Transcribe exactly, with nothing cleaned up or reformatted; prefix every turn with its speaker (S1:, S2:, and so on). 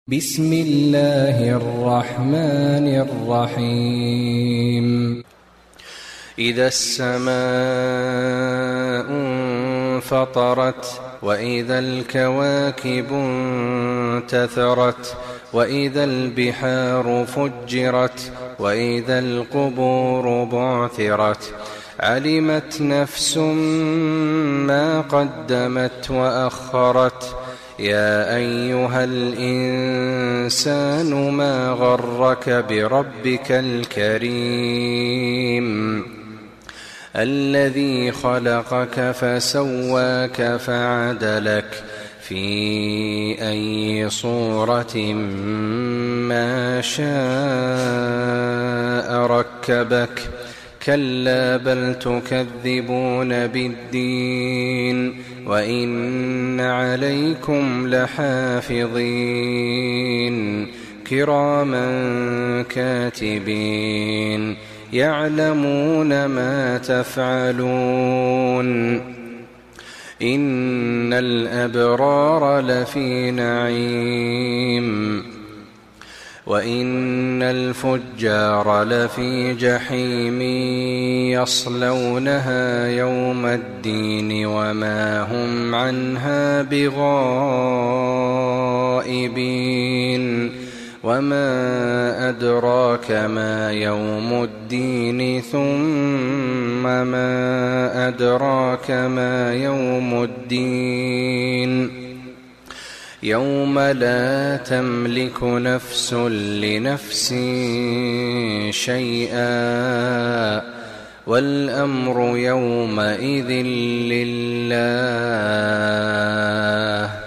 S1: بسم الله الرحمن الرحيم.
S2: إذا السماء انفطرت وإذا الكواكب انتثرت وإذا البحار فجرت وإذا القبور بعثرت علمت نفس ما قدمت وأخرت يا أيها الإنسان ما غرك بربك الكريم الذي خلقك فسواك فعدلك في أي صورة ما شاء ركبك كلا بل تكذبون بالدين وإن عليكم لحافظين كراما كاتبين يعلمون ما تفعلون إن الأبرار لفي نعيم وإن الفجار لفي جحيم يصلونها يوم الدين وما هم عنها بغائبين وما أدراك ما يوم الدين ثم ما أدراك ما يوم الدين يوم لا تملك نفس لنفس شيئا والأمر يومئذ لله.